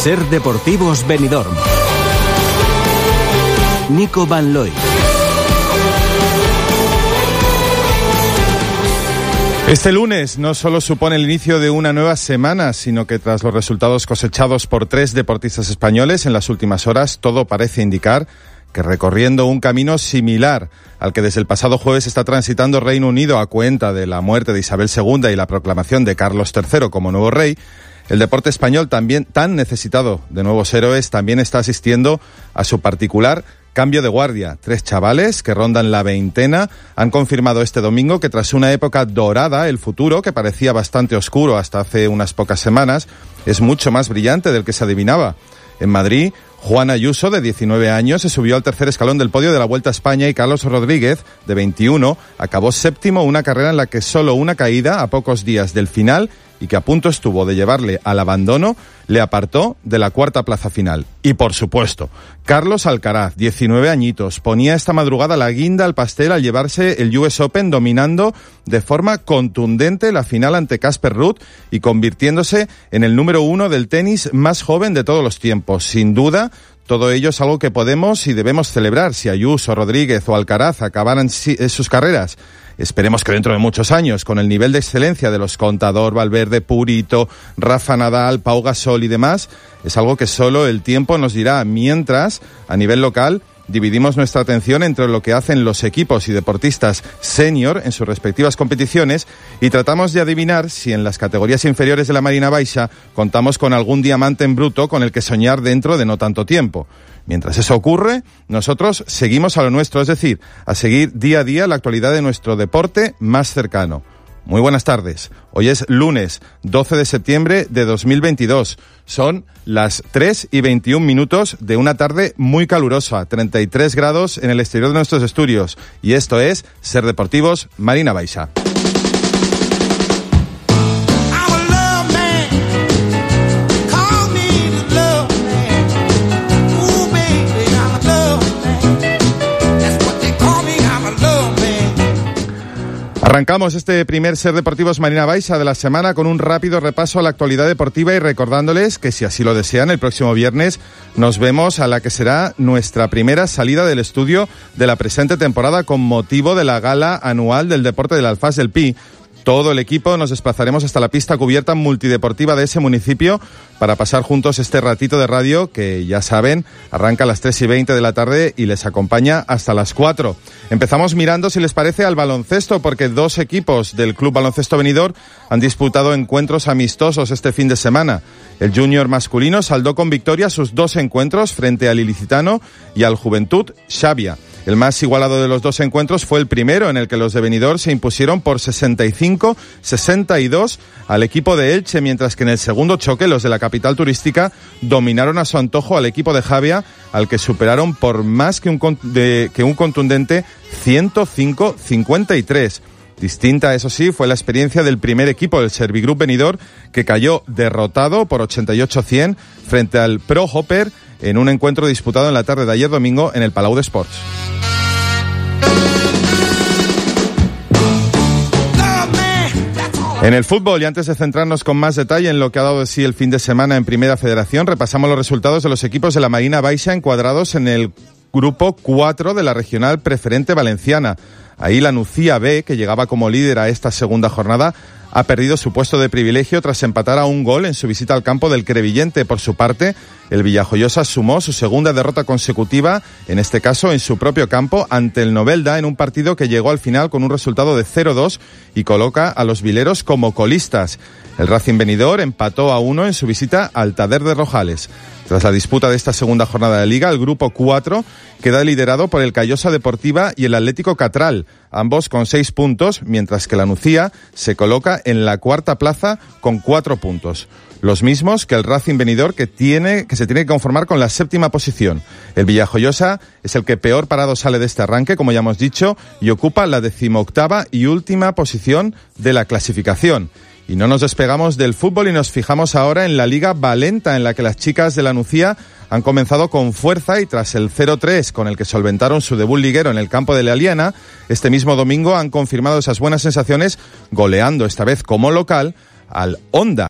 Ser Deportivos Benidorm. Nico Van Looy. Este lunes no solo supone el inicio de una nueva semana, sino que tras los resultados cosechados por 3 deportistas españoles en las últimas horas, todo parece indicar que recorriendo un camino similar al que desde el pasado jueves está transitando Reino Unido a cuenta de la muerte de Isabel II y la proclamación de Carlos III como nuevo rey, el deporte español, también tan necesitado de nuevos héroes, también está asistiendo a su particular cambio de guardia. 3 chavales que rondan la veintena han confirmado este domingo que tras una época dorada, el futuro, que parecía bastante oscuro hasta hace unas pocas semanas, es mucho más brillante del que se adivinaba. En Madrid, Juan Ayuso, de 19 años, se subió al tercer escalón del podio de la Vuelta a España y Carlos Rodríguez, de 21, acabó séptimo, una carrera en la que solo una caída a pocos días del final y que a punto estuvo de llevarle al abandono, le apartó de la cuarta plaza final. Y por supuesto, Carlos Alcaraz, 19 añitos, ponía esta madrugada la guinda al pastel al llevarse el US Open, dominando de forma contundente la final ante Casper Ruud y convirtiéndose en el número 1 del tenis más joven de todos los tiempos. Sin duda, todo ello es algo que podemos y debemos celebrar. Si Ayuso, Rodríguez o Alcaraz acabaran sus carreras, esperemos que dentro de muchos años, con el nivel de excelencia de los Contador, Valverde, Purito, Rafa Nadal, Pau Gasol y demás, es algo que solo el tiempo nos dirá. Mientras, a nivel local, dividimos nuestra atención entre lo que hacen los equipos y deportistas senior en sus respectivas competiciones y tratamos de adivinar si en las categorías inferiores de la Marina Baixa contamos con algún diamante en bruto con el que soñar dentro de no tanto tiempo. Mientras eso ocurre, nosotros seguimos a lo nuestro, es decir, a seguir día a día la actualidad de nuestro deporte más cercano. Muy buenas tardes. Hoy es lunes 12 de septiembre de 2022. Son las 3:21 de una tarde muy calurosa, 33 grados en el exterior de nuestros estudios. Y esto es Ser Deportivos Marina Baixa. Arrancamos este primer Ser Deportivos Marina Baixa de la semana con un rápido repaso a la actualidad deportiva y recordándoles que, si así lo desean, el próximo viernes nos vemos a la que será nuestra primera salida del estudio de la presente temporada con motivo de la gala anual del deporte del Alfás del Pi. Todo el equipo nos desplazaremos hasta la pista cubierta multideportiva de ese municipio para pasar juntos este ratito de radio que, ya saben, arranca a las 3:20 de la tarde y les acompaña hasta las 4. Empezamos mirando, si les parece, al baloncesto, porque 2 equipos del Club Baloncesto Benidorm han disputado encuentros amistosos este fin de semana. El junior masculino saldó con victoria sus 2 encuentros frente al Ilicitano y al Juventud Xavia. El más igualado de los 2 encuentros fue el primero, en el que los de Benidorm se impusieron por 65-62 al equipo de Elche, mientras que en el segundo choque los de la capital turística dominaron a su antojo al equipo de Javia, al que superaron por más que un contundente 105-53. Distinta, eso sí, fue la experiencia del primer equipo, el Servigroup Benidorm, que cayó derrotado por 88-100 frente al Pro Hopper en un encuentro disputado en la tarde de ayer domingo en el Palau d'Esports. En el fútbol, y antes de centrarnos con más detalle en lo que ha dado de sí el fin de semana en Primera Federación, repasamos los resultados de los equipos de la Marina Baixa encuadrados en el grupo 4 de la Regional Preferente Valenciana. Ahí la Nucía B, que llegaba como líder a esta segunda jornada, ha perdido su puesto de privilegio tras empatar a un gol en su visita al campo del Crevillente. Por su parte, el Villajoyosa sumó su segunda derrota consecutiva, en este caso en su propio campo, ante el Novelda, en un partido que llegó al final con un resultado de 0-2 y coloca a los vileros como colistas. El Racing Benidorm empató a 1 en su visita al Tader de Rojales. Tras la disputa de esta segunda jornada de Liga, el grupo 4 queda liderado por el Callosa Deportiva y el Atlético Catral, ambos con 6 puntos, mientras que la Nucía se coloca en la cuarta plaza con 4 puntos. Los mismos que el Racing Benidorm, que se tiene que conformar con la 7ª posición. El Villajoyosa es el que peor parado sale de este arranque, como ya hemos dicho, y ocupa la 18ª y última posición de la clasificación. Y no nos despegamos del fútbol y nos fijamos ahora en la Liga Valenta, en la que las chicas de la Nucía han comenzado con fuerza y tras el 0-3 con el que solventaron su debut liguero en el campo de la Aliana, este mismo domingo han confirmado esas buenas sensaciones goleando esta vez como local al Honda.